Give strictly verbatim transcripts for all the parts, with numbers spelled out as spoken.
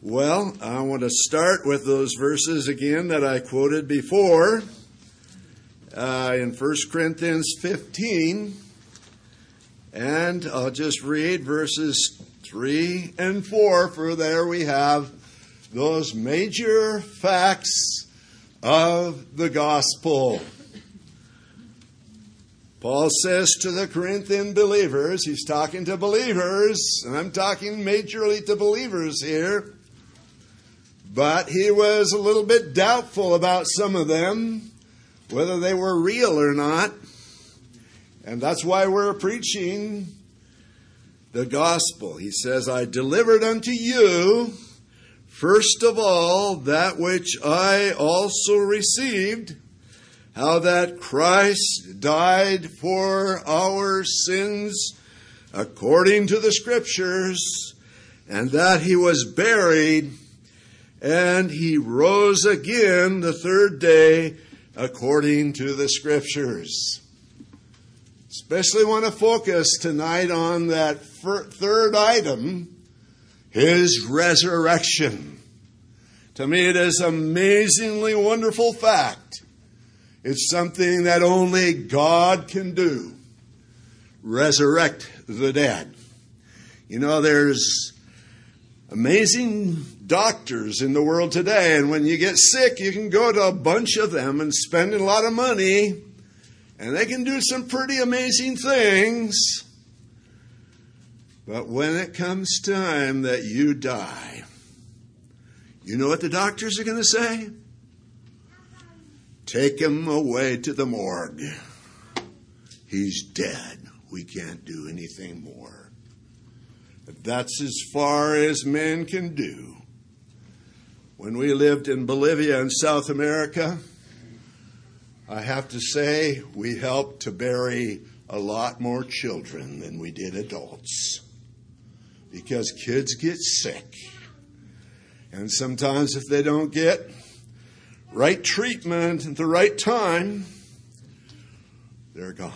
Well, I want to start with those verses again that I quoted before uh, in First Corinthians fifteen. And I'll just read verses three and four, for there we have those major facts of the gospel. Paul says to the Corinthian believers, he's talking to believers, and I'm talking majorly to believers here, but he was a little bit doubtful about some of them, whether they were real or not. And that's why we're preaching the gospel. He says, I delivered unto you, first of all, that which I also received, how that Christ died for our sins according to the Scriptures, and that he was buried, and he rose again the third day according to the Scriptures. Especially want to focus tonight on that third item, his resurrection. To me, it is an amazingly wonderful fact. It's something that only God can do. Resurrect the dead. You know, there's amazing doctors in the world today, and when you get sick, you can go to a bunch of them and spend a lot of money, and they can do some pretty amazing things. But when it comes time that you die, you know what the doctors are going to say? Take him away to the morgue. He's dead. We can't do anything more. But that's as far as men can do. When we lived in Bolivia in South America, I have to say we helped to bury a lot more children than we did adults. Because kids get sick. And sometimes if they don't get right treatment at the right time, they're gone.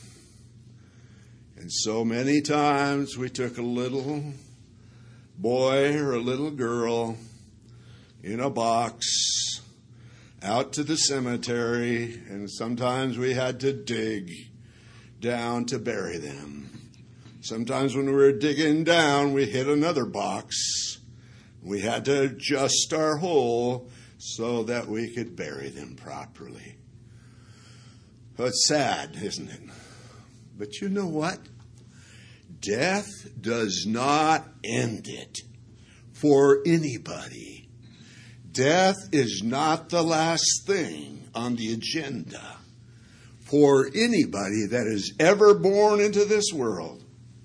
And so many times we took a little boy or a little girl in a box out to the cemetery, and sometimes we had to dig down to bury them. Sometimes when we were digging down, we hit another box. We had to adjust our hole so that we could bury them properly. Well, it's sad, isn't it? But you know what? Death does not end it for anybody. Death is not the last thing on the agenda for anybody that is ever born into this world.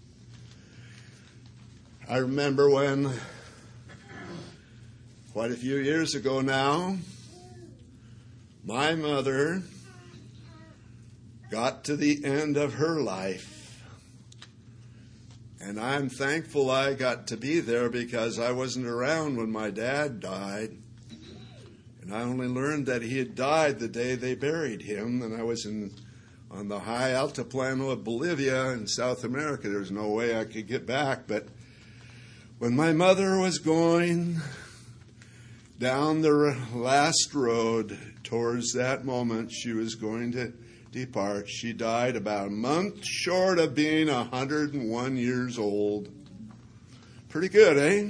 I remember when, quite a few years ago now, my mother got to the end of her life. And I'm thankful I got to be there because I wasn't around when my dad died. And I only learned that he had died the day they buried him. And I was in on the high altiplano of Bolivia in South America. There was no way I could get back. But when my mother was going down the last road towards that moment she was going to depart, she died about a month short of being one hundred one years old. Pretty good, eh?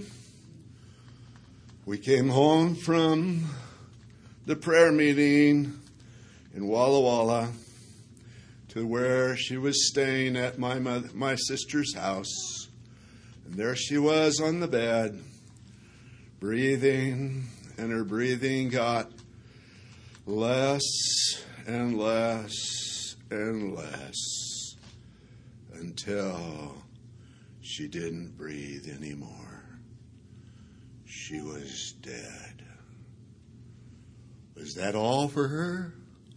We came home from the prayer meeting in Walla Walla to where she was staying at my mother, my sister's house. And there she was on the bed, breathing, and her breathing got less and less and less until she didn't breathe anymore. She was dead. Was that all for her?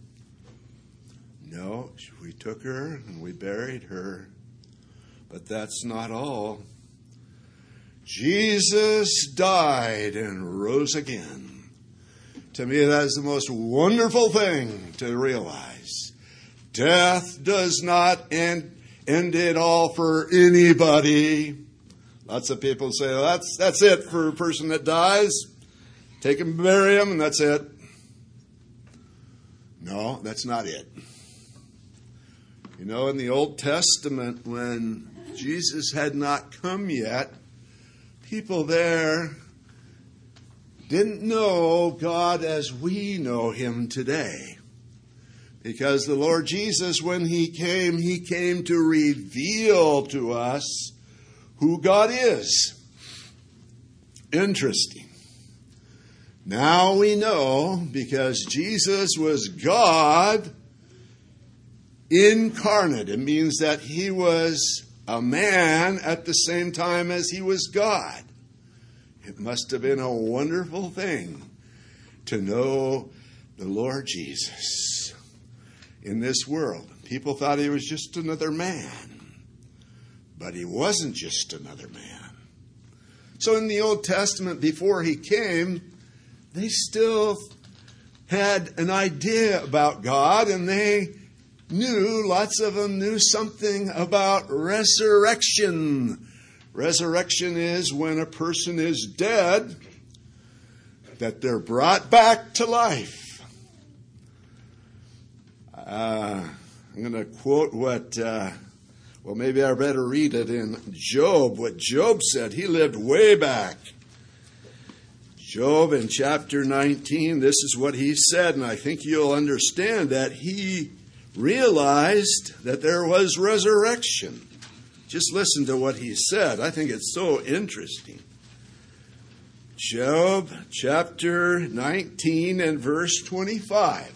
No, we took her and we buried her. But that's not all. Jesus died and rose again. To me, that's the most wonderful thing to realize. Death does not end, end it all for anybody. Lots of people say, well, that's, that's it for a person that dies. Take him, bury him, and that's it. No, that's not it. You know, in the Old Testament, when Jesus had not come yet, people there didn't know God as we know him today. Because the Lord Jesus, when he came, he came to reveal to us who God is. Interesting. Now we know, because Jesus was God incarnate. It means that he was a man at the same time as he was God. It must have been a wonderful thing to know the Lord Jesus in this world. People thought he was just another man, but he wasn't just another man. So in the Old Testament, before he came, they still had an idea about God, and they knew, lots of them knew something about resurrection. Resurrection is when a person is dead, that they're brought back to life. Uh, I'm going to quote what, uh, well, maybe I better read it in Job, what Job said. He lived way back. Job in chapter nineteen, this is what he said, and I think you'll understand that he realized that there was resurrection. Just listen to what he said. I think it's so interesting. Job chapter nineteen and verse twenty-five.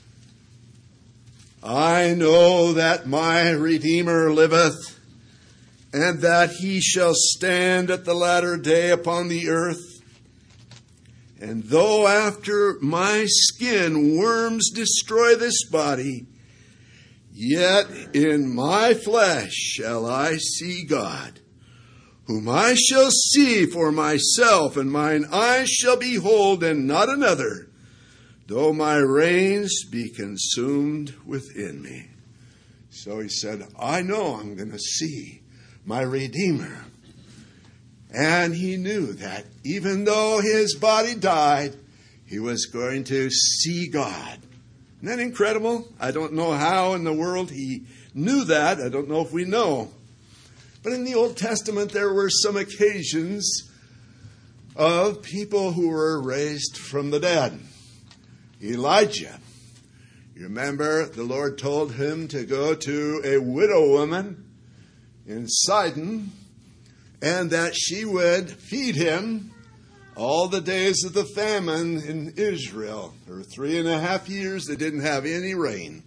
I know that my Redeemer liveth, and that he shall stand at the latter day upon the earth. And though after my skin worms destroy this body, yet in my flesh shall I see God, whom I shall see for myself, and mine eyes shall behold, and not another, though my reins be consumed within me. So he said, I know I'm going to see my Redeemer. And he knew that even though his body died, he was going to see God. Isn't that incredible? I don't know how in the world he knew that. I don't know if we know. But in the Old Testament, there were some occasions of people who were raised from the dead. Elijah. You remember the Lord told him to go to a widow woman in Sidon, and that she would feed him all the days of the famine in Israel. For three and a half years, they didn't have any rain.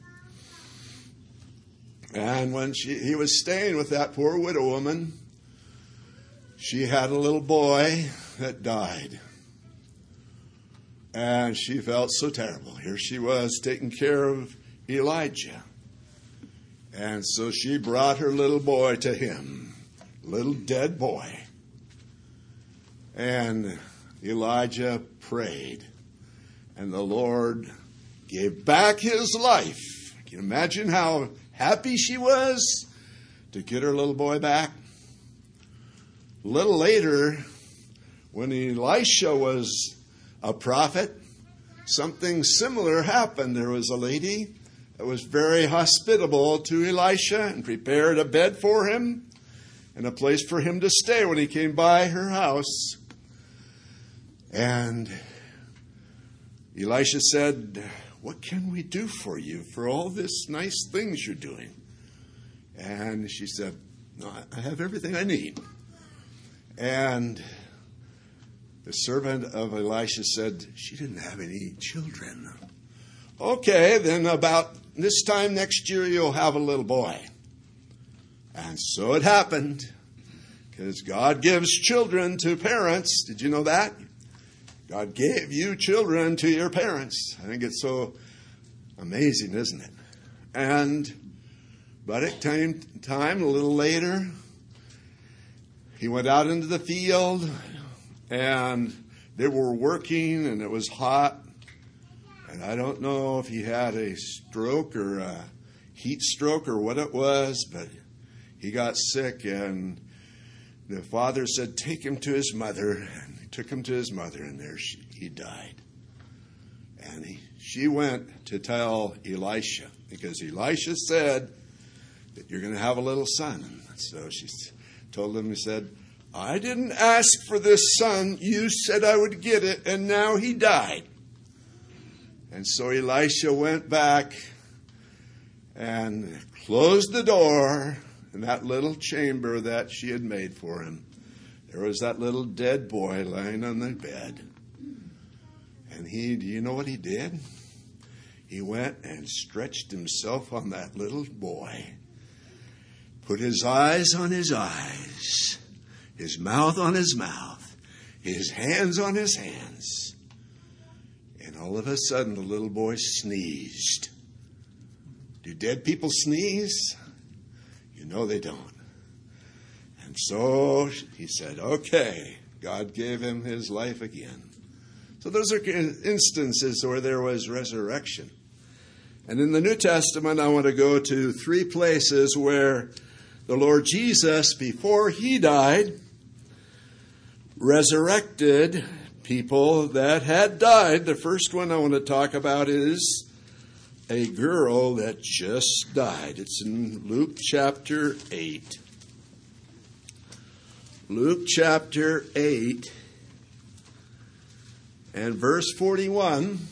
And when she, he was staying with that poor widow woman, she had a little boy that died. And she felt so terrible. Here she was taking care of Elijah. And so she brought her little boy to him. Little dead boy. And Elijah prayed. And the Lord gave back his life. Can you imagine how happy she was to get her little boy back? A little later, when Elisha was a prophet, something similar happened. There was a lady that was very hospitable to Elisha and prepared a bed for him and a place for him to stay when he came by her house. And Elisha said, what can we do for you for all this nice things you're doing? And she said, no, I have everything I need. And the servant of Elisha said, she didn't have any children. Okay, then about this time next year you'll have a little boy. And so it happened, because God gives children to parents. Did you know that? God gave you children to your parents. I think it's so amazing, isn't it? And, but it came time a little later, he went out into the field, and they were working, and it was hot. And I don't know if he had a stroke or a heat stroke or what it was, but he got sick, and The father said, take him to his mother. And he took him to his mother, and there she, he died. And he, she went to tell Elisha, because Elisha said that you're going to have a little son. And so she told him, he said, I didn't ask for this son. You said I would get it, and now he died. And so Elisha went back and closed the door in that little chamber that she had made for him. There was that little dead boy lying on the bed. And he, do you know what he did? He went and stretched himself on that little boy, put his eyes on his eyes, his mouth on his mouth, his hands on his hands. And all of a sudden, the little boy sneezed. Do dead people sneeze? You know they don't. And so he said, okay, God gave him his life again. So those are instances where there was resurrection. And in the New Testament, I want to go to three places where the Lord Jesus, before he died, resurrected people that had died. The first one I want to talk about is a girl that just died. It's in Luke chapter eight. Luke chapter eight and verse forty-one.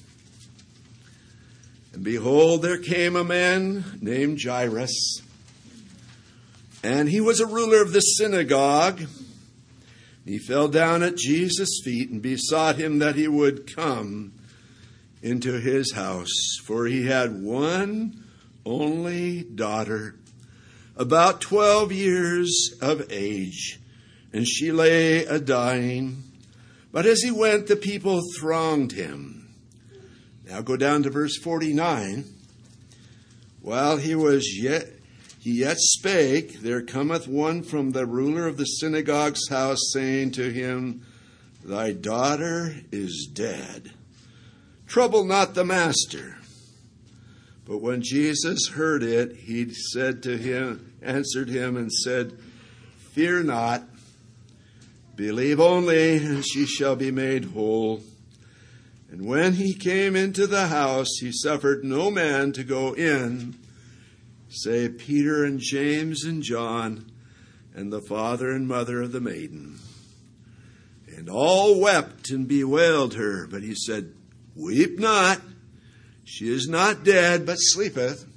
And behold, there came a man named Jairus, and he was a ruler of the synagogue. He fell down at Jesus' feet and besought him that he would come into his house, for he had one only daughter, about twelve years of age, and she lay a-dying. But as he went, the people thronged him. Now go down to verse forty-nine. While he was yet he yet spake, there cometh one from the ruler of the synagogue's house, saying to him, Thy daughter is dead. Trouble not the master. But when Jesus heard it, he said to him, answered him and said, Fear not, believe only, and she shall be made whole. And when he came into the house, he suffered no man to go in, save Peter and James and John, and the father and mother of the maiden. And all wept and bewailed her. But he said, Weep not, she is not dead, but sleepeth.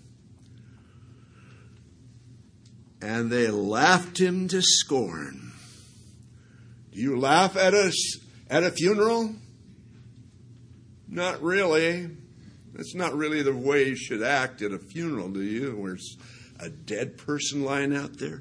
And they laughed him to scorn. Do you laugh at a, at a funeral? Not really. That's not really the way you should act at a funeral, do you? Where there's a dead person lying out there.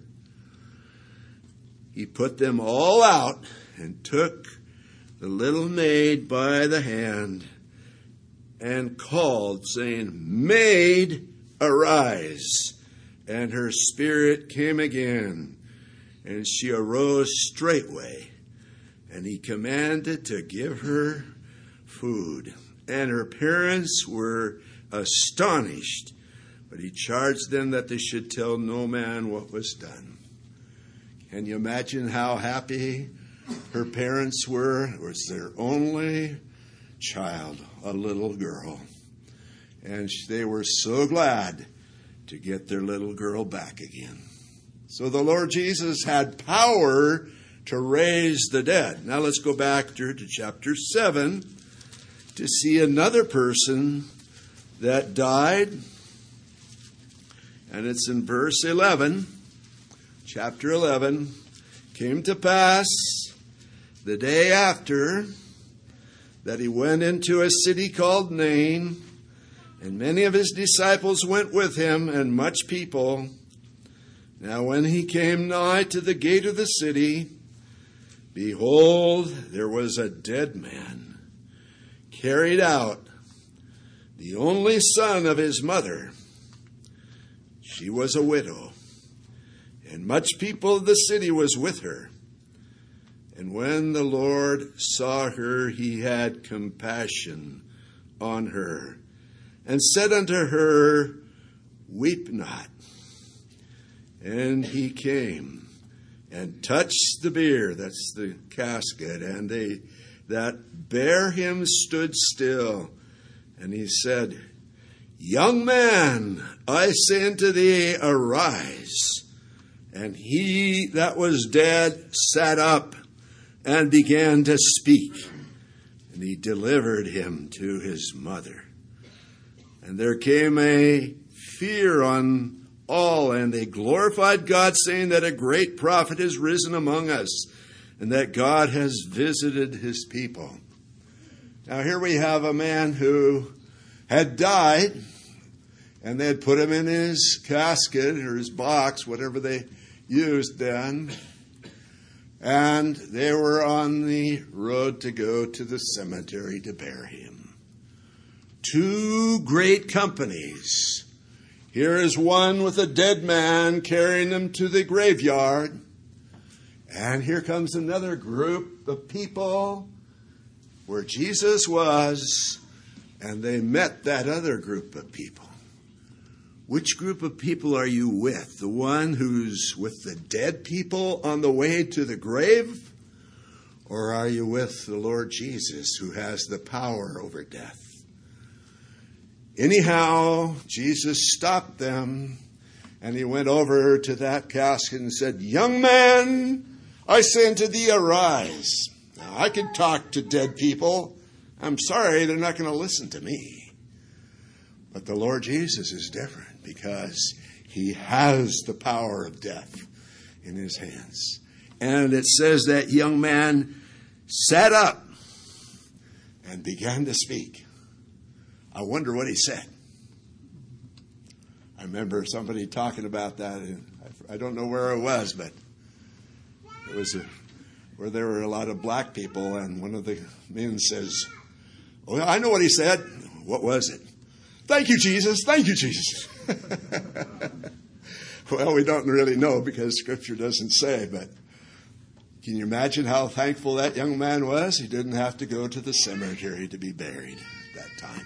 He put them all out and took the little maid by the hand and called, saying, Maid, arise. And her spirit came again, and she arose straightway. And he commanded to give her food. And her parents were astonished, but he charged them that they should tell no man what was done. Can you imagine how happy her parents were? It was their only child, a little girl. And they were so glad to get their little girl back again. So the Lord Jesus had power to raise the dead. Now let's go back to, to chapter seven. To see another person that died. And it's in verse eleven, chapter eleven. Came to pass the day after that he went into a city called Nain, and many of his disciples went with him, and much people. Now when he came nigh to the gate of the city, behold, there was a dead man, carried out, the only son of his mother. She was a widow, and much people of the city was with her. And when the Lord saw her, he had compassion on her, and said unto her, Weep not. And he came and touched the bier, that's the casket, and they that bare him stood still. And he said, Young man, I say unto thee, arise. And he that was dead sat up and began to speak. And he delivered him to his mother. And there came a fear on all, and they glorified God, saying that a great prophet is risen among us, and that God has visited his people. Now here we have a man who had died, and they had put him in his casket or his box, whatever they used then, and they were on the road to go to the cemetery to bury him. Two great companies. Here is one with a dead man carrying him to the graveyard, and here comes another group of people where Jesus was, and they met that other group of people. Which group of people are you with? The one who's with the dead people on the way to the grave? Or are you with the Lord Jesus, who has the power over death? Anyhow, Jesus stopped them, and he went over to that casket and said, Young man, I say unto thee, arise. Now, I can talk to dead people. I'm sorry, they're not going to listen to me. But the Lord Jesus is different, because he has the power of death in his hands. And it says that young man sat up and began to speak. I wonder what he said. I remember somebody talking about that, and I don't know where it was, but it was a, where there were a lot of black people, and one of the men says, "Oh, I know what he said." What was it? "Thank you, Jesus. Thank you, Jesus." Well, we don't really know because Scripture doesn't say, but can you imagine how thankful that young man was? He didn't have to go to the cemetery to be buried at that time.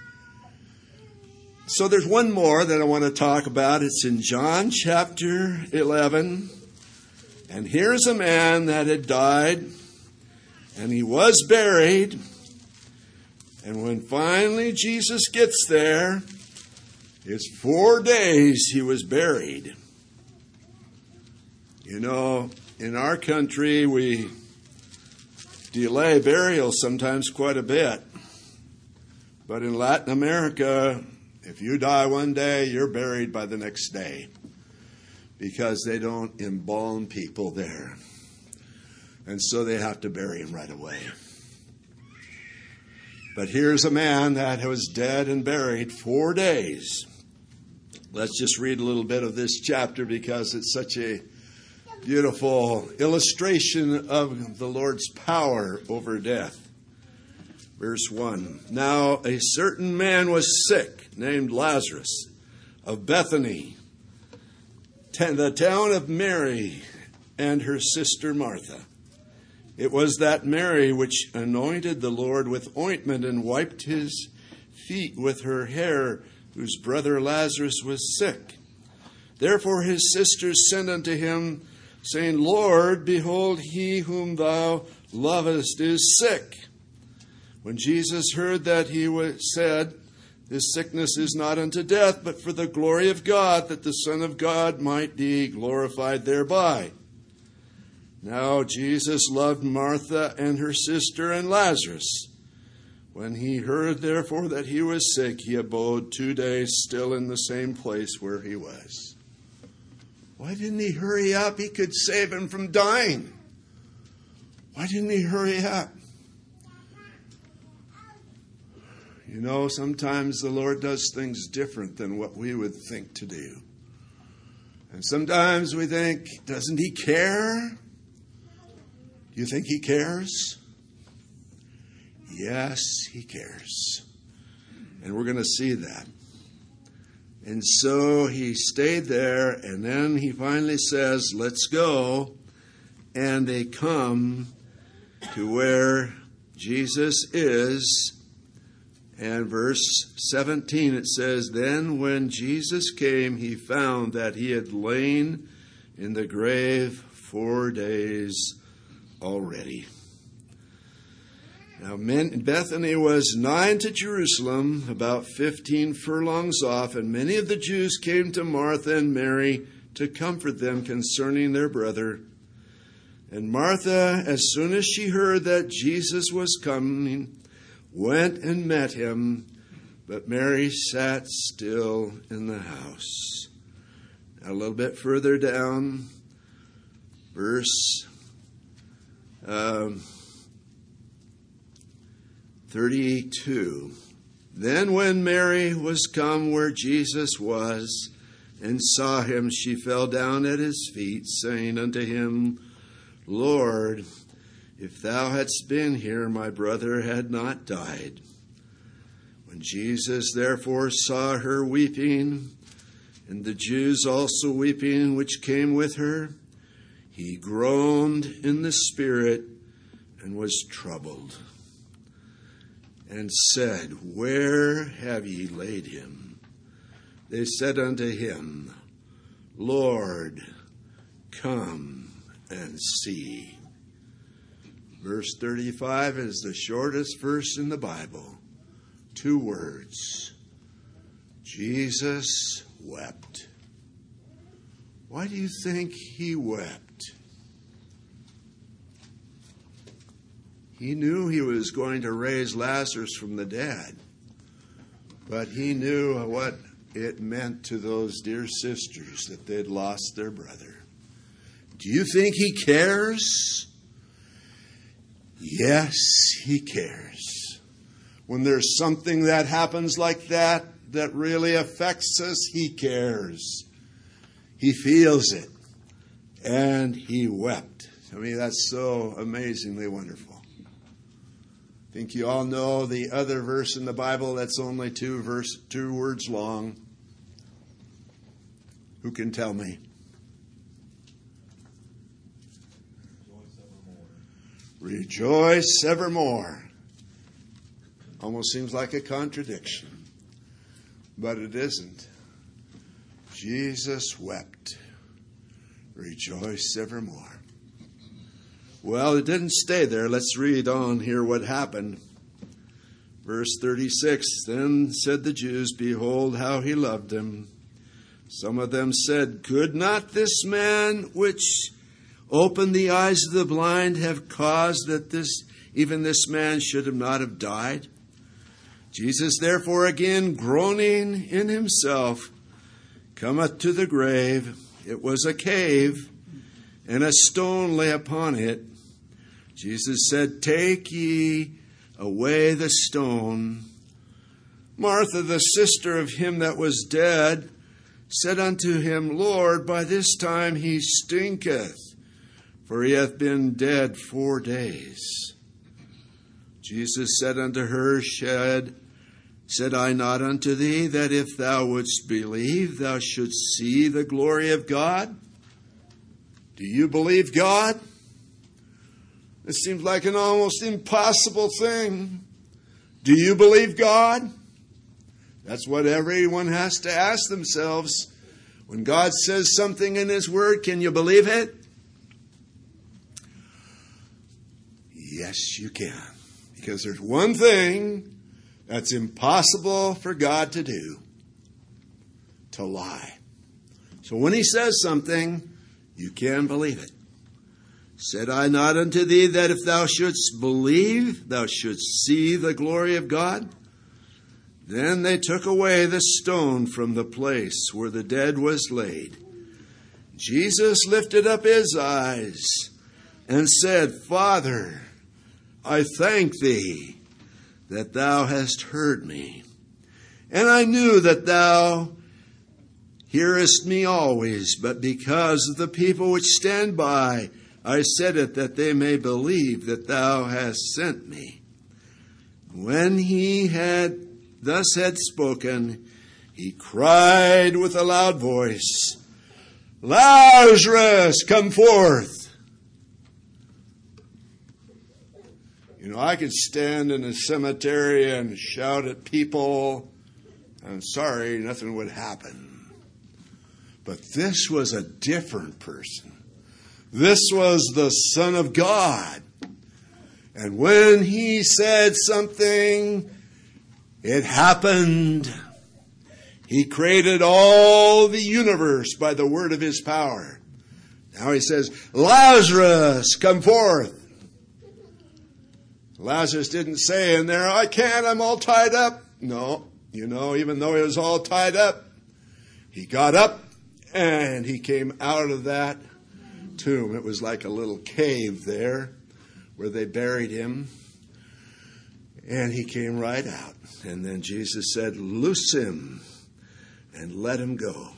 So there's one more that I want to talk about. It's in John chapter eleven. And here's a man that had died, and he was buried. And when finally Jesus gets there, it's four days he was buried. You know, in our country, we delay burial sometimes quite a bit. But in Latin America, if you die one day, you're buried by the next day, because they don't embalm people there. And so they have to bury him right away. But here's a man that was dead and buried four days. Let's just read a little bit of this chapter because it's such a beautiful illustration of the Lord's power over death. Verse one. Now a certain man was sick, named Lazarus, of Bethany, the town of Mary and her sister Martha. It was that Mary which anointed the Lord with ointment and wiped his feet with her hair, whose brother Lazarus was sick. Therefore his sisters sent unto him, saying, Lord, behold, he whom thou lovest is sick. When Jesus heard that, he said, This sickness is not unto death, but for the glory of God, that the Son of God might be glorified thereby. Now Jesus loved Martha and her sister and Lazarus. When he heard, therefore, that he was sick, he abode two days still in the same place where he was. Why didn't he hurry up? He could save him from dying. Why didn't he hurry up? You know, sometimes the Lord does things different than what we would think to do. And sometimes we think, doesn't he care? Do you think he cares? Yes, he cares. And we're going to see that. And so he stayed there, and then he finally says, let's go. And they come to where Jesus is. And verse seventeen, it says, Then when Jesus came, he found that he had lain in the grave four days already. Now Bethany was nigh to Jerusalem, about fifteen furlongs off, and many of the Jews came to Martha and Mary to comfort them concerning their brother. And Martha, as soon as she heard that Jesus was coming, went and met him, but Mary sat still in the house. Now, a little bit further down, verse um, thirty-two. Then when Mary was come where Jesus was, and saw him, she fell down at his feet, saying unto him, Lord, if thou hadst been here, my brother had not died. When Jesus therefore saw her weeping, and the Jews also weeping, which came with her, he groaned in the spirit, and was troubled, and said, Where have ye laid him? They said unto him, Lord, come and see. Verse thirty-five is the shortest verse in the Bible. Two words. Jesus wept. Why do you think he wept? He knew he was going to raise Lazarus from the dead, but he knew what it meant to those dear sisters that they'd lost their brother. Do you think he cares? Yes, he cares. When there's something that happens like that, that really affects us, he cares. He feels it. And he wept. I mean, that's so amazingly wonderful. I think you all know the other verse in the Bible that's only two verse, two words long. Who can tell me? Rejoice evermore. Almost seems like a contradiction, but it isn't. Jesus wept. Rejoice evermore. Well, it didn't stay there. Let's read on here what happened. Verse thirty-six, Then said the Jews, Behold how he loved him. Some of them said, Could not this man which opened the eyes of the blind have caused that this even this man should have not have died? Jesus therefore again groaning in himself cometh to the grave. It was a cave, and a stone lay upon it. Jesus said, Take ye away the stone. Martha, the sister of him that was dead, said unto him, Lord, by this time he stinketh, for he hath been dead four days. Jesus said unto her, Said, said I not unto thee that if thou wouldst believe, thou shouldst see the glory of God? Do you believe God? It seems like an almost impossible thing. Do you believe God? That's what everyone has to ask themselves. When God says something in His Word, can you believe it? Yes, you can. Because there's one thing that's impossible for God to do. To lie. So when He says something, you can believe it. Said I not unto thee that if thou shouldst believe, thou shouldst see the glory of God? Then they took away the stone from the place where the dead was laid. Jesus lifted up his eyes and said, Father, I thank thee that thou hast heard me. And I knew that thou hearest me always, but because of the people which stand by, I said it that they may believe that thou hast sent me. When he had thus had spoken, he cried with a loud voice, Lazarus, come forth. You know, I could stand in a cemetery and shout at people. I'm sorry, nothing would happen. But this was a different person. This was the Son of God. And when he said something, it happened. He created all the universe by the word of his power. Now he says, Lazarus, come forth. Lazarus didn't say in there, I can't, I'm all tied up. No, you know, even though he was all tied up, he got up and he came out of that tomb. It was like a little cave there where they buried him. And he came right out. And then Jesus said, loose him and let him go.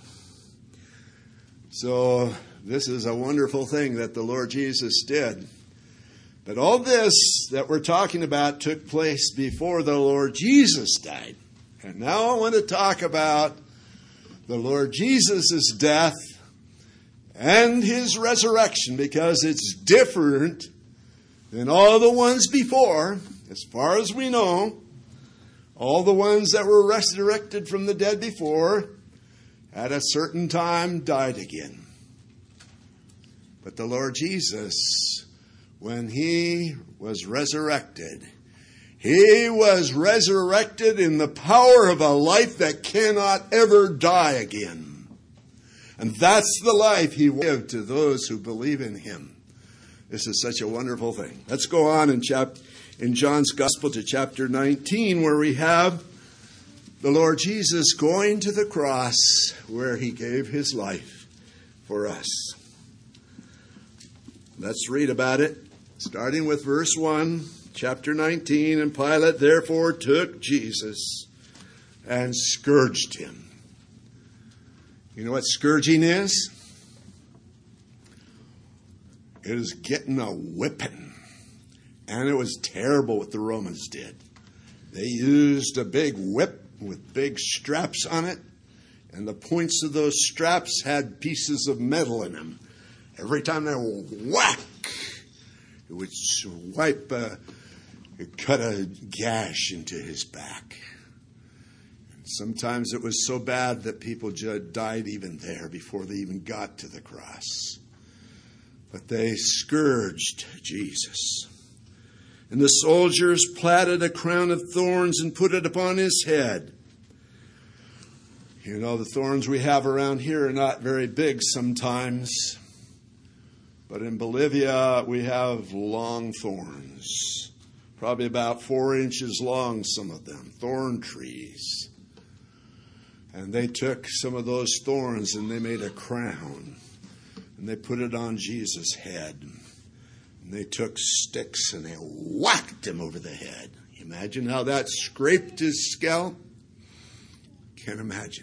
So this is a wonderful thing that the Lord Jesus did. But all this that we're talking about took place before the Lord Jesus died. And now I want to talk about the Lord Jesus' death and his resurrection, because it's different than all the ones before. As far as we know, all the ones that were resurrected from the dead before at a certain time died again. But the Lord Jesus, when he was resurrected, he was resurrected in the power of a life that cannot ever die again. And that's the life he lived to those who believe in him. This is such a wonderful thing. Let's go on in chapter in John's Gospel to chapter nineteen, where we have the Lord Jesus going to the cross where he gave his life for us. Let's read about it, starting with verse one, chapter nineteen. And Pilate therefore took Jesus and scourged him. You know what scourging is? It is getting a whipping. And it was terrible what the Romans did. They used a big whip with big straps on it. And the points of those straps had pieces of metal in them. Every time they whack, it would wipe, a, it cut a gash into his back. And sometimes it was so bad that people died even there before they even got to the cross. But they scourged Jesus. And the soldiers platted a crown of thorns and put it upon his head. You know, the thorns we have around here are not very big sometimes. But in Bolivia, we have long thorns. Probably about four inches long, some of them. Thorn trees. And they took some of those thorns and they made a crown. And they put it on Jesus' head. And they took sticks and they whacked him over the head. Imagine how that scraped his scalp. Can't imagine.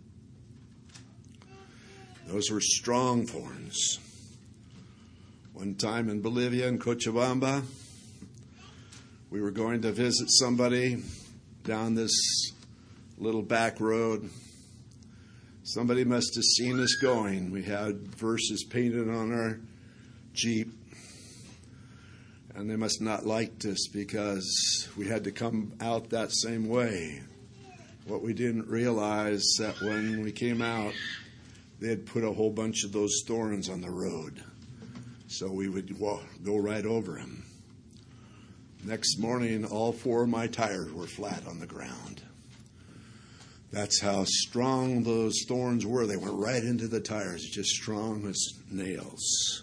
Those were strong thorns. One time in Bolivia, in Cochabamba, we were going to visit somebody down this little back road. Somebody must have seen us going. We had verses painted on our Jeep. And they must not liked us because we had to come out that same way. What we didn't realize that when we came out, they had put a whole bunch of those thorns on the road. So we would walk, go right over them. Next morning, all four of my tires were flat on the ground. That's how strong those thorns were. They went right into the tires, just strong as nails.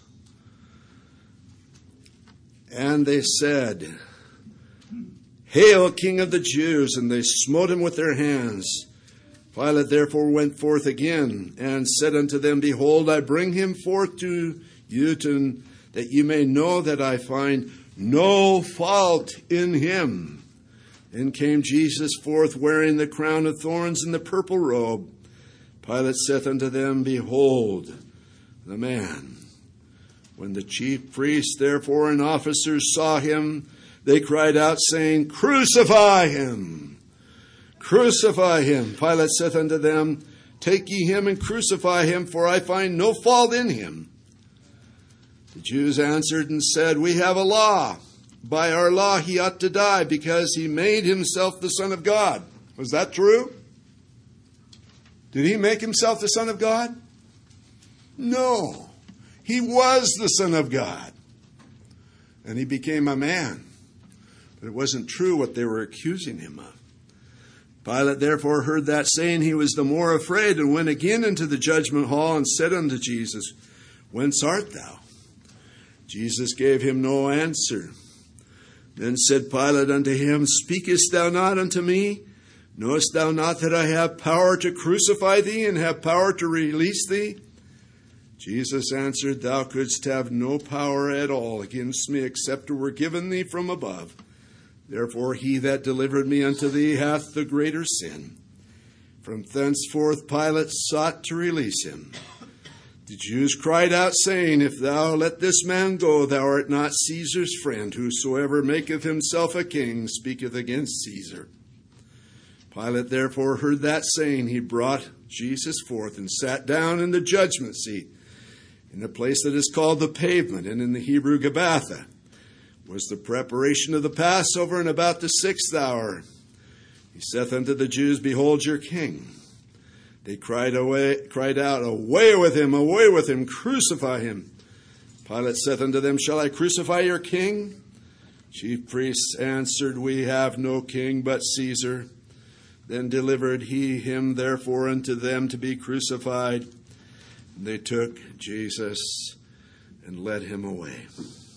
And they said, Hail, King of the Jews! And they smote him with their hands. Pilate therefore went forth again and said unto them, Behold, I bring him forth to you to, that you may know that I find no fault in him. Then came Jesus forth wearing the crown of thorns and the purple robe. Pilate saith unto them, Behold the man. When the chief priests therefore and officers saw him, they cried out, saying, Crucify him! Crucify him! Pilate saith unto them, Take ye him and crucify him, for I find no fault in him. The Jews answered and said, We have a law. By our law he ought to die, because he made himself the Son of God. Was that true? Did he make himself the Son of God? No. He was the Son of God. And he became a man. But it wasn't true what they were accusing him of. Pilate therefore heard that saying. He was the more afraid, and went again into the judgment hall, and said unto Jesus, Whence art thou? Jesus gave him no answer. Then said Pilate unto him, Speakest thou not unto me? Knowest thou not that I have power to crucify thee, and have power to release thee? Jesus answered, Thou couldst have no power at all against me, except it were given thee from above. Therefore he that delivered me unto thee hath the greater sin. From thenceforth Pilate sought to release him. The Jews cried out, saying, If thou let this man go, thou art not Caesar's friend. Whosoever maketh himself a king speaketh against Caesar. Pilate therefore heard that saying. He brought Jesus forth, and sat down in the judgment seat, in the place that is called the Pavement, and in the Hebrew Gabbatha. Was the preparation of the Passover, and about the sixth hour. He saith unto the Jews, Behold your king. They cried away, cried out, Away with him, away with him, crucify him. Pilate saith unto them, Shall I crucify your king? Chief priests answered, We have no king but Caesar. Then delivered he him therefore unto them to be crucified. And they took Jesus and led him away.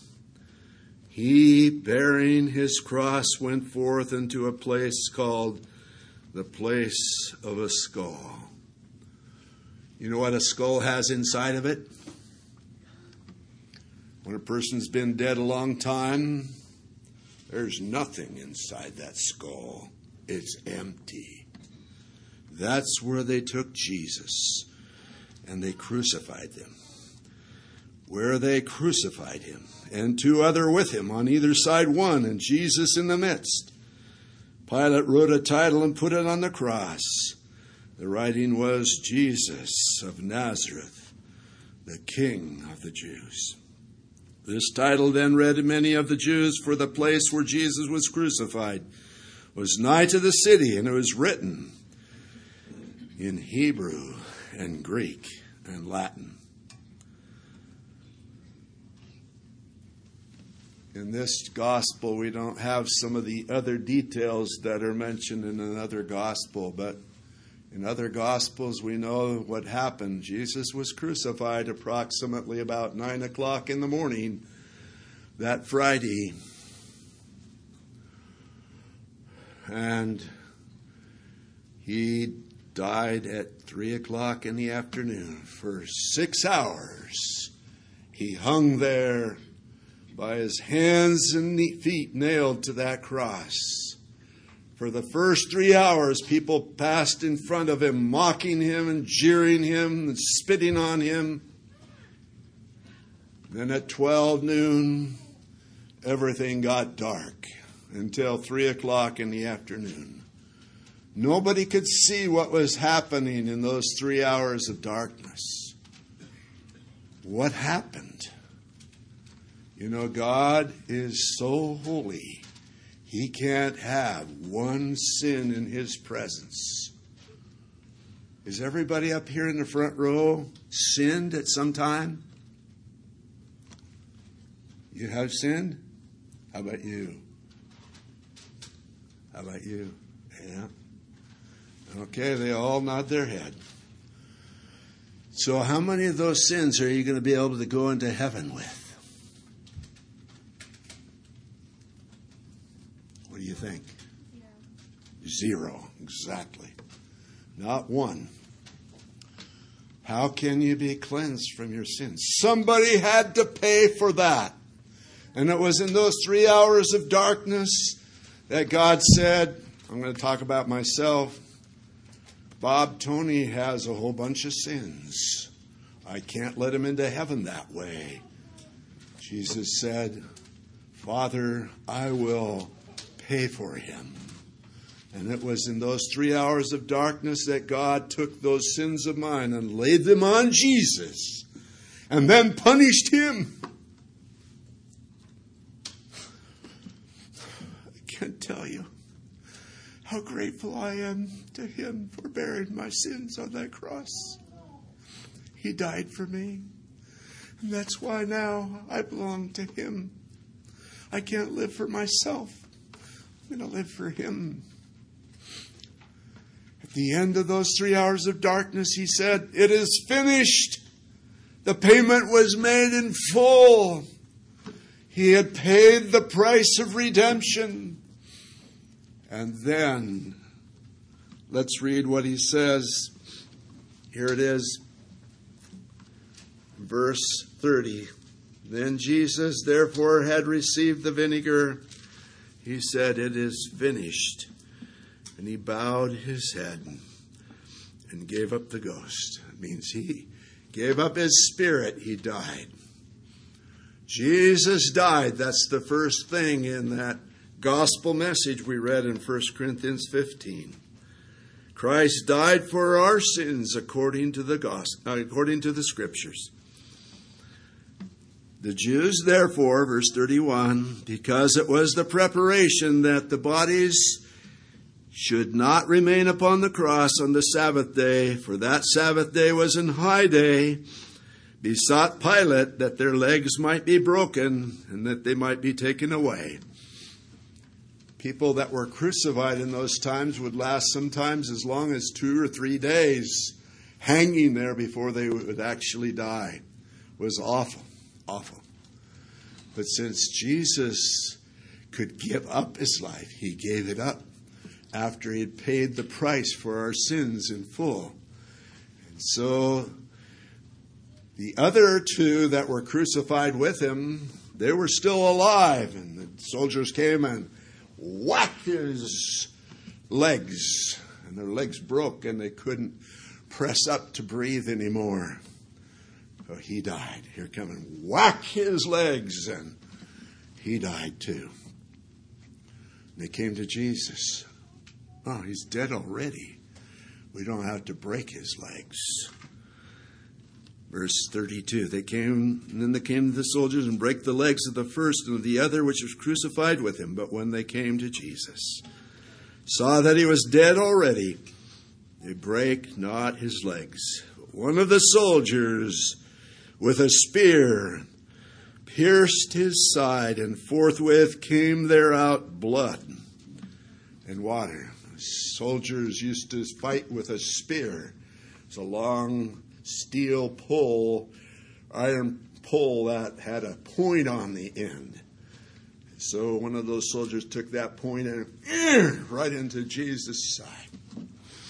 He, bearing his cross, went forth into a place called the place of a skull. You know what a skull has inside of it? When a person's been dead a long time, there's nothing inside that skull. It's empty. That's where they took Jesus, and they crucified him. Where they crucified him, and two other with him, on either side one, and Jesus in the midst. Pilate wrote a title and put it on the cross. The writing was, Jesus of Nazareth, the King of the Jews. This title then read many of the Jews, for the place where Jesus was crucified was nigh to the city, and it was written in Hebrew and Greek and Latin. In this gospel, we don't have some of the other details that are mentioned in another gospel, but in other gospels, we know what happened. Jesus was crucified approximately about nine o'clock in the morning that Friday. And he died at three o'clock in the afternoon. For six hours, he hung there by his hands and feet nailed to that cross. For the first three hours, people passed in front of him, mocking him and jeering him and spitting on him. Then at twelve noon, everything got dark until three o'clock in the afternoon. Nobody could see what was happening in those three hours of darkness. What happened? You know, God is so holy, he can't have one sin in his presence. Is everybody up here in the front row sinned at some time? You have sinned? How about you? How about you? Yeah. Okay, they all nod their head. So how many of those sins are you going to be able to go into heaven with? What do you think? Yeah. Zero, exactly. Not one. How can you be cleansed from your sins? Somebody had to pay for that. And it was in those three hours of darkness that God said, I'm going to talk about myself. Bob Tony has a whole bunch of sins. I can't let him into heaven that way. Jesus said, Father, I will pay for him. And it was in those three hours of darkness that God took those sins of mine and laid them on Jesus and then punished him. I can't tell you how grateful I am to him for bearing my sins on that cross. He died for me. And that's why now I belong to him. I can't live for myself. I'm going to live for him. At the end of those three hours of darkness, he said, it is finished. The payment was made in full. He had paid the price of redemption. And then, let's read what he says. Here it is. Verse thirty. Then Jesus, therefore, had received the vinegar. He said, it is finished. And he bowed his head and gave up the ghost. It means he gave up his spirit. He died. Jesus died. That's the first thing in that gospel message we read in First Corinthians fifteen. Christ died for our sins according to the gospel, according to the scriptures. The Jews, therefore, verse thirty-one, because it was the preparation that the bodies should not remain upon the cross on the Sabbath day, for that Sabbath day was an high day, besought Pilate that their legs might be broken and that they might be taken away. People that were crucified in those times would last sometimes as long as two or three days hanging there before they would actually die. It was awful, awful. But since Jesus could give up his life, he gave it up after he had paid the price for our sins in full. And so the other two that were crucified with him, they were still alive. And the soldiers came and whacked his legs. And their legs broke and they couldn't press up to breathe anymore. So he died. Here come and whack his legs. And he died too. They came to Jesus. Oh, he's dead already. We don't have to break his legs. Verse thirty-two, they came, and then they came to the soldiers and brake the legs of the first and of the other which was crucified with him. But when they came to Jesus, saw that he was dead already, they brake not his legs. One of the soldiers with a spear pierced his side, and forthwith came there out blood and water. Soldiers used to fight with a spear. It's a long steel pole, iron pole that had a point on the end. So one of those soldiers took that point and right into Jesus' side.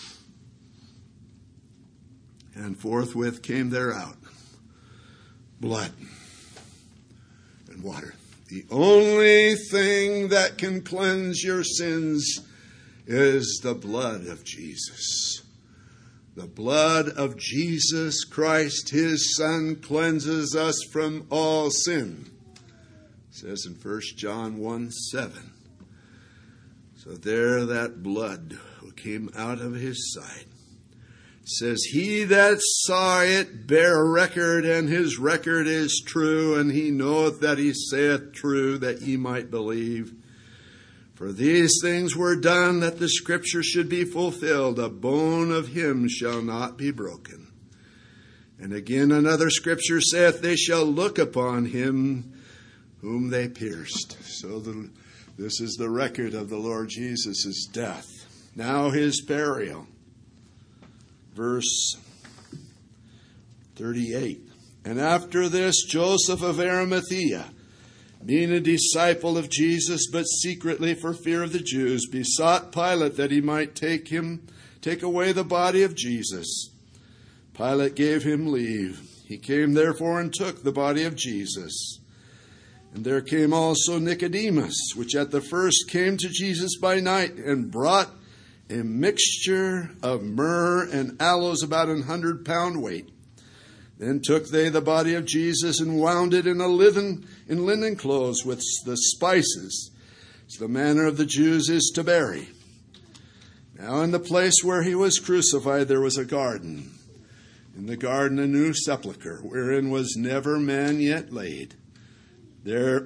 And forthwith came there out blood and water. The only thing that can cleanse your sins is the blood of Jesus. The blood of Jesus Christ, his Son, cleanses us from all sin. It says in First John one seven. So there that blood came out of his side. It says, he that saw it bare record, and his record is true, and he knoweth that he saith true, that ye might believe. For these things were done that the scripture should be fulfilled. A bone of him shall not be broken. And again another scripture saith, they shall look upon him whom they pierced. So the, this is the record of the Lord Jesus' death. Now his burial. Verse thirty-eight. And after this, Joseph of Arimathea, being a disciple of Jesus, but secretly for fear of the Jews, besought Pilate that he might take him, take away the body of Jesus. Pilate gave him leave. He came therefore and took the body of Jesus. And there came also Nicodemus, which at the first came to Jesus by night, and brought a mixture of myrrh and aloes about an hundred pound weight. Then took they the body of Jesus and wound it in a linen, in linen clothes with the spices, as the manner of the Jews is to bury. Now in the place where he was crucified there was a garden. In the garden a new sepulchre, wherein was never man yet laid. There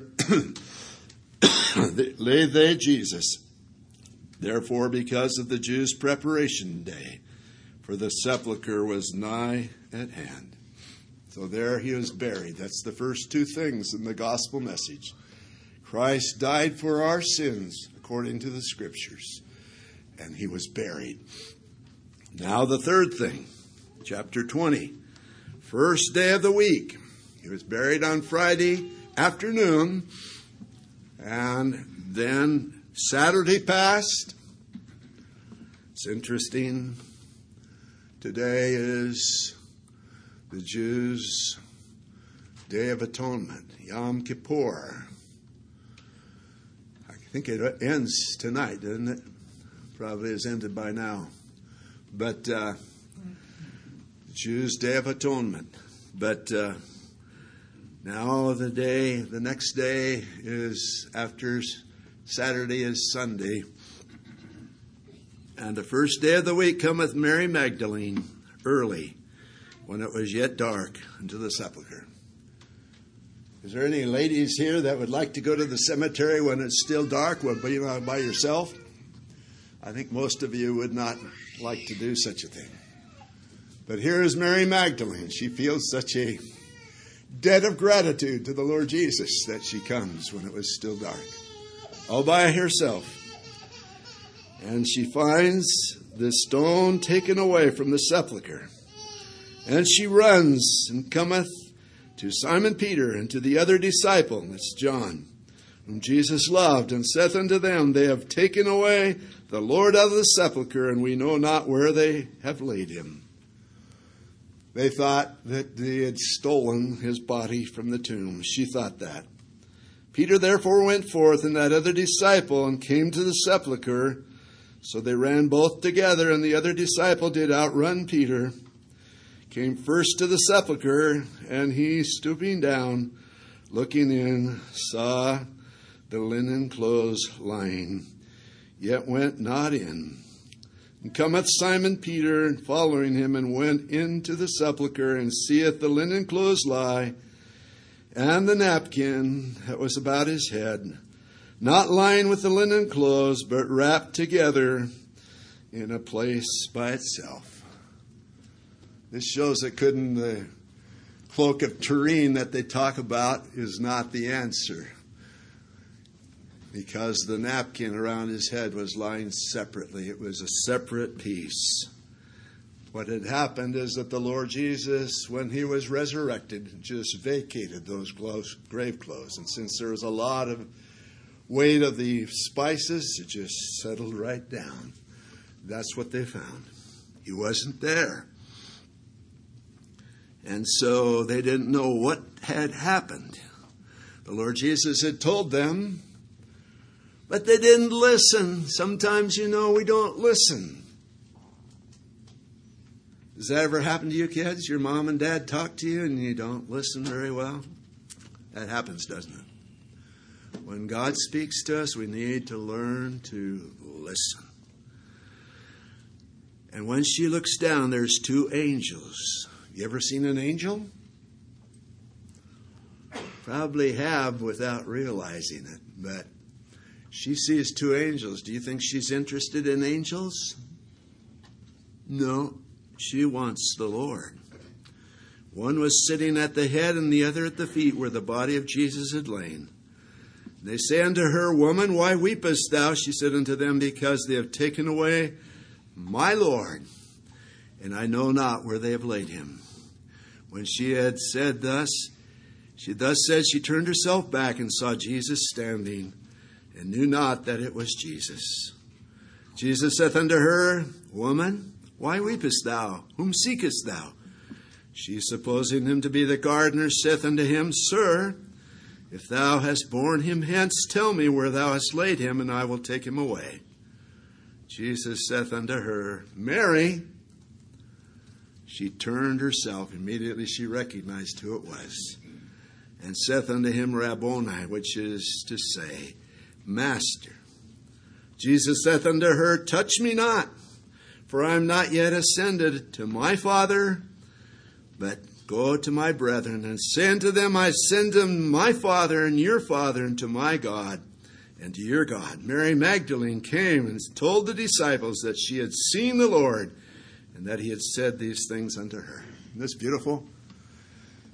laid they Jesus. Therefore, because of the Jews' preparation day, for the sepulchre was nigh at hand. So there he was buried. That's the first two things in the gospel message. Christ died for our sins, according to the Scriptures, and he was buried. Now the third thing, chapter twenty, first day of the week. He was buried on Friday afternoon, and then Saturday passed. It's interesting. Today is the Jews' Day of Atonement, Yom Kippur. I think it ends tonight, doesn't it? Probably has ended by now. But uh, Jews' Day of Atonement. But uh, now the day, the next day is after Saturday is Sunday. And the first day of the week cometh Mary Magdalene early, when it was yet dark, unto the sepulchre. Is there any ladies here that would like to go to the cemetery when it's still dark, well, by, you know, by yourself? I think most of you would not like to do such a thing. But here is Mary Magdalene. She feels such a debt of gratitude to the Lord Jesus that she comes when it was still dark, all by herself. And she finds the stone taken away from the sepulchre. And she runs and cometh to Simon Peter and to the other disciple, that's John, whom Jesus loved, and saith unto them, They have taken away the Lord out of the sepulchre, and we know not where they have laid him. They thought that they had stolen his body from the tomb. She thought that. Peter therefore went forth, and that other disciple, and came to the sepulchre. So they ran both together, and the other disciple did outrun Peter, came first to the sepulchre, and he, stooping down, looking in, saw the linen clothes lying, yet went not in. And cometh Simon Peter, and following him, and went into the sepulchre, and seeth the linen clothes lie, and the napkin that was about his head, not lying with the linen clothes, but wrapped together in a place by itself. This shows that couldn't the cloak of Turin that they talk about is not the answer, because the napkin around his head was lying separately. It was a separate piece. What had happened is that the Lord Jesus, when he was resurrected, just vacated those clothes, grave clothes. And since there was a lot of weight of the spices, it just settled right down. That's what they found. He wasn't there. And so they didn't know what had happened. The Lord Jesus had told them, but they didn't listen. Sometimes, you know, we don't listen. Does that ever happen to you kids? Your mom and dad talk to you and you don't listen very well? That happens, doesn't it? When God speaks to us, we need to learn to listen. And when she looks down, there's two angels. You ever seen an angel? Probably have without realizing it. But she sees two angels. Do you think she's interested in angels? No, she wants the Lord. One was sitting at the head and the other at the feet where the body of Jesus had lain. They say unto her, Woman, why weepest thou? She said unto them, Because they have taken away my Lord, and I know not where they have laid him. When she had said thus, she thus said, she turned herself back and saw Jesus standing, and knew not that it was Jesus. Jesus saith unto her, Woman, why weepest thou? Whom seekest thou? She, supposing him to be the gardener, saith unto him, Sir, if thou hast borne him hence, tell me where thou hast laid him, and I will take him away. Jesus saith unto her, Mary. She turned herself. Immediately she recognized who it was, and saith unto him, Rabboni, which is to say, Master. Jesus saith unto her, Touch me not, for I am not yet ascended to my Father, but go to my brethren, and say unto them, I send to my Father and your Father, and to my God and to your God. Mary Magdalene came and told the disciples that she had seen the Lord, and that he had said these things unto her. Isn't this beautiful?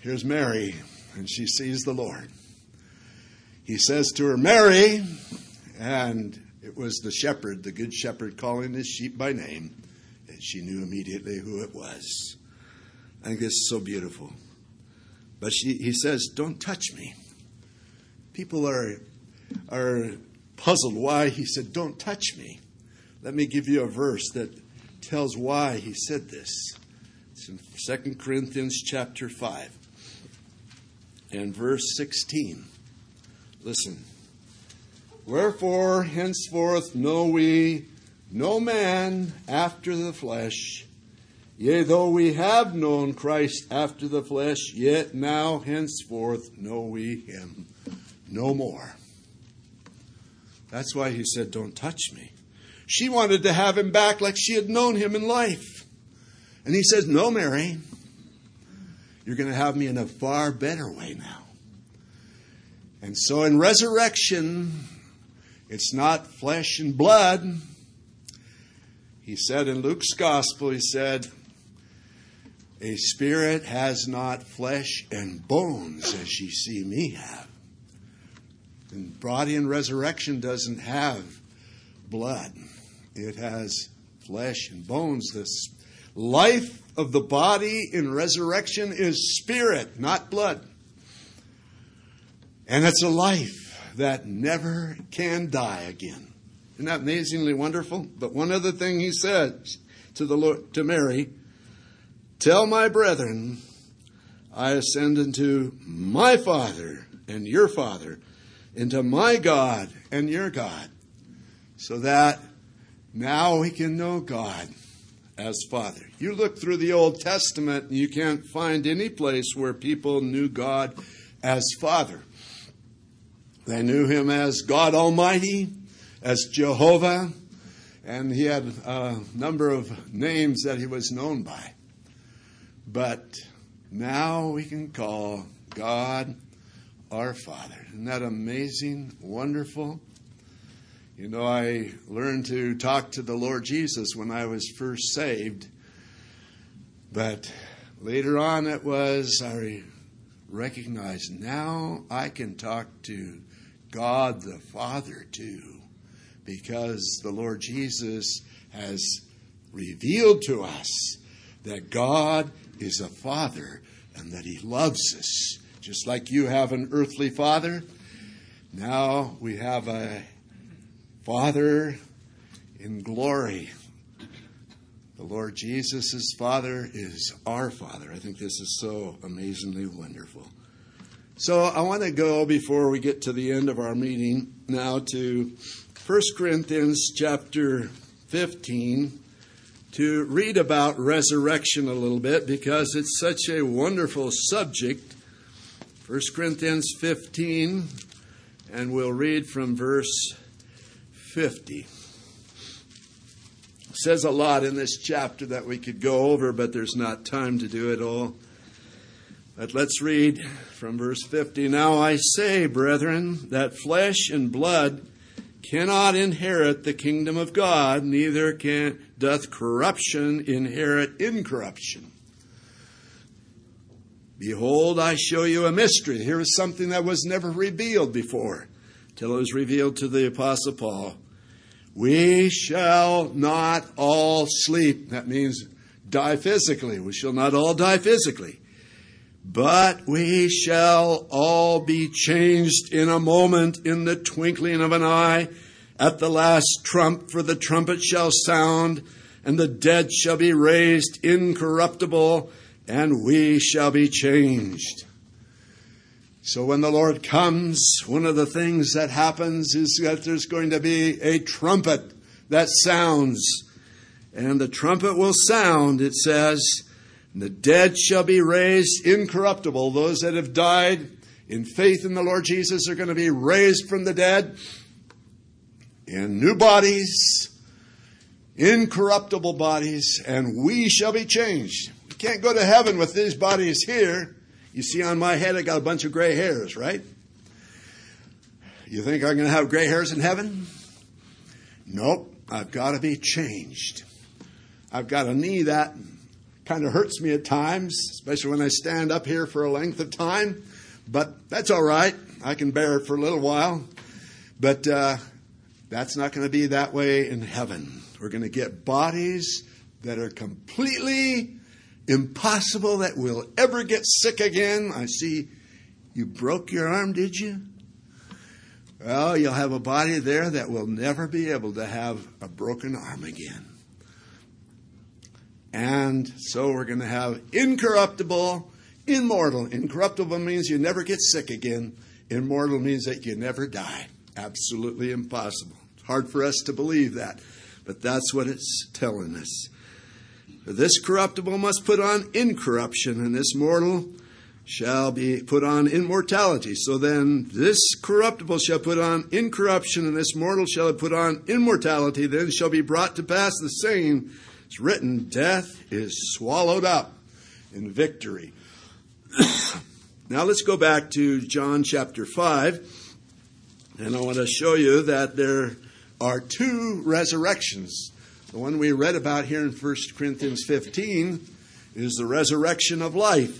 here's Mary, and she sees the Lord. He says to her, Mary, and it was the shepherd, the good shepherd, calling his sheep by name, and she knew immediately who it was. I think this is so beautiful. But she, he says, don't touch me. People are, are puzzled why he said, don't touch me. Let me give you a verse that tells why he said this. It's in Second Corinthians chapter five and verse sixteen. Listen. Wherefore, henceforth know we no man after the flesh. Yea, though we have known Christ after the flesh, yet now henceforth know we him no more. That's why he said, don't touch me. She wanted to have him back like she had known him in life. And he says, no, Mary, you're going to have me in a far better way now. And so in resurrection, it's not flesh and blood. He said in Luke's gospel, he said, a spirit has not flesh and bones as ye see me have. And body in resurrection doesn't have blood. It has flesh and bones. This life of the body in resurrection is spirit, not blood. And it's a life that never can die again. Isn't that amazingly wonderful? But one other thing he said to the Lord, to Mary, tell my brethren, I ascend into my Father and your Father, into my God and your God, so that now we can know God as Father. You look through the Old Testament and you can't find any place where people knew God as Father. They knew him as God Almighty, as Jehovah, and he had a number of names that he was known by. But now we can call God our Father. Isn't that amazing, wonderful? You know, I learned to talk to the Lord Jesus when I was first saved. But later on it was, I recognized now I can talk to God the Father too. Because the Lord Jesus has revealed to us that God is a Father and that he loves us. Just like you have an earthly father, now we have a Father in glory. The Lord Jesus' Father is our Father. I think this is so amazingly wonderful. So I want to go, before we get to the end of our meeting, now to First Corinthians chapter fifteen, to read about resurrection a little bit, because it's such a wonderful subject. First Corinthians fifteen, and we'll read from verse fifty. It says a lot in this chapter that we could go over, but there's not time to do it all. But let's read from verse fifty. Now I say, brethren, that flesh and blood cannot inherit the kingdom of God, neither can doth corruption inherit incorruption. Behold, I show you a mystery. Here is something that was never revealed before, till it was revealed to the Apostle Paul. We shall not all sleep. That means die physically. We shall not all die physically. But we shall all be changed in a moment, in the twinkling of an eye, at the last trump, for the trumpet shall sound, and the dead shall be raised incorruptible, and we shall be changed. So when the Lord comes, one of the things that happens is that there's going to be a trumpet that sounds. And the trumpet will sound, it says, and the dead shall be raised incorruptible. Those that have died in faith in the Lord Jesus are going to be raised from the dead in new bodies, incorruptible bodies, and we shall be changed. We can't go to heaven with these bodies here. You see on my head I got a bunch of gray hairs, right? You think I'm going to have gray hairs in heaven? Nope. I've got to be changed. I've got a knee that kind of hurts me at times, especially when I stand up here for a length of time. But that's all right. I can bear it for a little while. But uh, that's not going to be that way in heaven. We're going to get bodies that are completely impossible that we'll ever get sick again. I see you broke your arm, did you? Well, you'll have a body there that will never be able to have a broken arm again. And so we're going to have incorruptible, immortal. Incorruptible means you never get sick again. Immortal means that you never die. Absolutely impossible. It's hard for us to believe that, but that's what it's telling us. This corruptible must put on incorruption, and this mortal shall be put on immortality. So then this corruptible shall put on incorruption, and this mortal shall put on immortality. Then shall be brought to pass the saying, it's written, death is swallowed up in victory. Now let's go back to John chapter five, and I want to show you that there are two resurrections. The one we read about here in First Corinthians fifteen is the resurrection of life.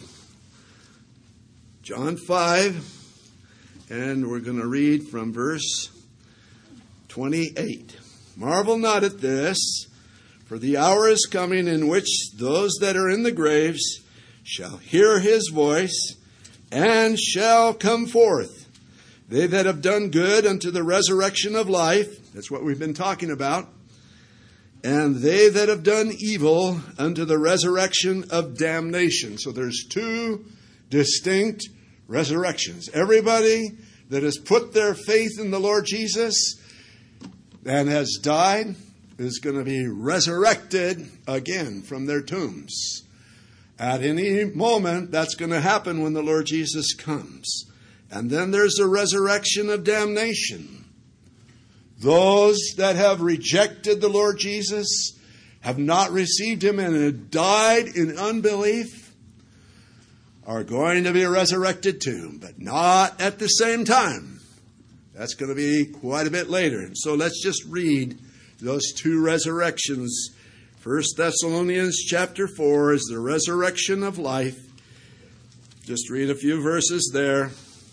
John five, and we're going to read from verse twenty-eight. Marvel not at this, for the hour is coming in which those that are in the graves shall hear his voice, and shall come forth. They that have done good unto the resurrection of life, that's what we've been talking about, and they that have done evil unto the resurrection of damnation. So there's two distinct resurrections. Everybody that has put their faith in the Lord Jesus and has died is going to be resurrected again from their tombs. At any moment, that's going to happen when the Lord Jesus comes. And then there's the resurrection of damnation. Those that have rejected the Lord Jesus, have not received him, and have died in unbelief, are going to be resurrected too, but not at the same time. That's going to be quite a bit later. And so let's just read those two resurrections. First Thessalonians chapter four is the resurrection of life. Just read a few verses there.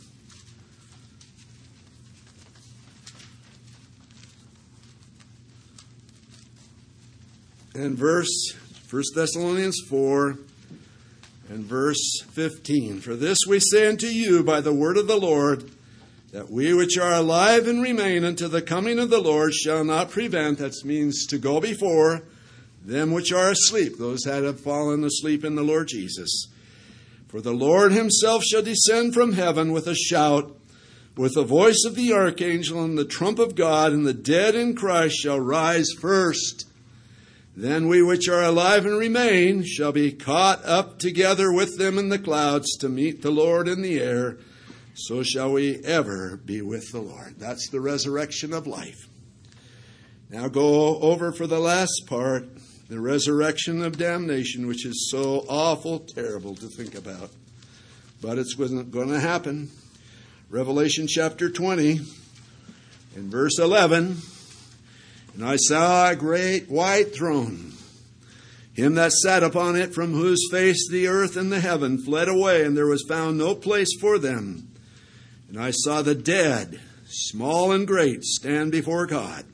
And verse, First Thessalonians four and verse fifteen. For this we say unto you by the word of the Lord, that we which are alive and remain unto the coming of the Lord shall not prevent, that means to go before, them which are asleep, those that have fallen asleep in the Lord Jesus. For the Lord himself shall descend from heaven with a shout, with the voice of the archangel and the trump of God, and the dead in Christ shall rise first. Then we which are alive and remain shall be caught up together with them in the clouds to meet the Lord in the air. So shall we ever be with the Lord. That's the resurrection of life. Now go over for the last part, the resurrection of damnation, which is so awful terrible to think about. But it's going to happen. Revelation chapter twenty and verse eleven. And I saw a great white throne, him that sat upon it, from whose face the earth and the heaven fled away, and there was found no place for them. And I saw the dead, small and great, stand before God.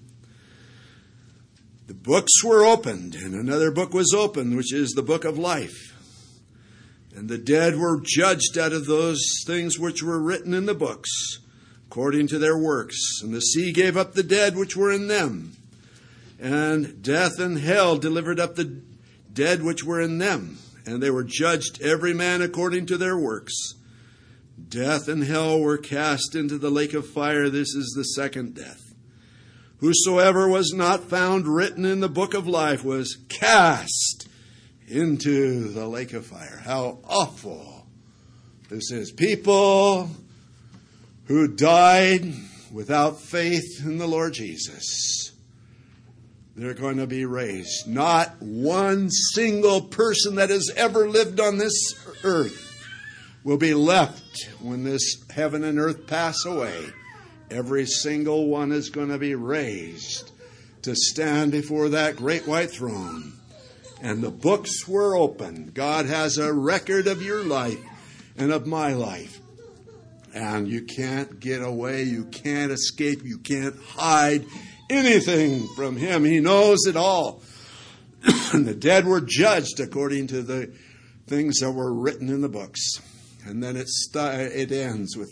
The books were opened, and another book was opened, which is the book of life. And the dead were judged out of those things which were written in the books, according to their works. And the sea gave up the dead which were in them. And death and hell delivered up the dead which were in them. And they were judged every man according to their works. Death and hell were cast into the lake of fire. This is the second death. Whosoever was not found written in the book of life was cast into the lake of fire. How awful this is. People who died without faith in the Lord Jesus, they're going to be raised. Not one single person that has ever lived on this earth will be left when this heaven and earth pass away. Every single one is going to be raised to stand before that great white throne. And the books were open. God has a record of your life and of my life. And you can't get away. You can't escape. You can't hide anything from Him. He knows it all. And the dead were judged according to the things that were written in the books. And then it st- it ends with,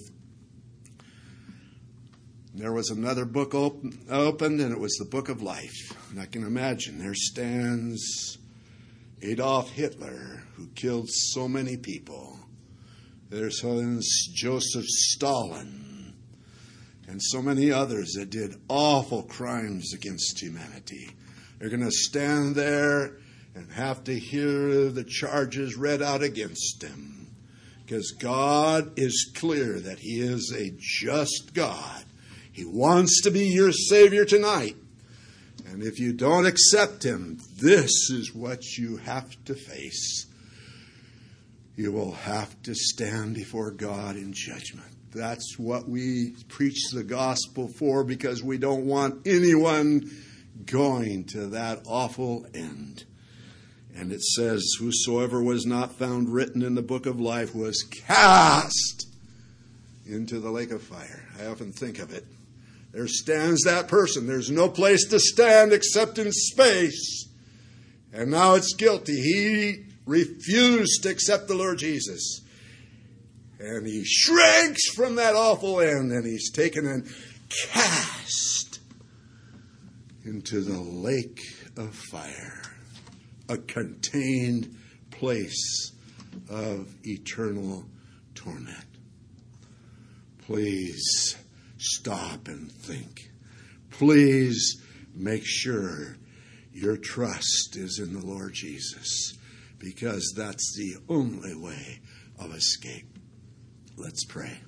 there was another book op- opened, and it was the book of life. And I can imagine, there stands Adolf Hitler, who killed so many people. There stands Joseph Stalin, and so many others that did awful crimes against humanity. They're going to stand there and have to hear the charges read out against them. Because God is clear that He is a just God. He wants to be your Savior tonight. And if you don't accept Him, this is what you have to face. You will have to stand before God in judgment. That's what we preach the gospel for, because we don't want anyone going to that awful end. And it says, whosoever was not found written in the book of life was cast into the lake of fire. I often think of it. There stands that person. There's no place to stand except in space. And now it's guilty. He refused to accept the Lord Jesus. And he shrinks from that awful end, and he's taken and cast into the lake of fire, a contained place of eternal torment. Please stop and think. Please make sure your trust is in the Lord Jesus, because that's the only way of escape. Let's pray.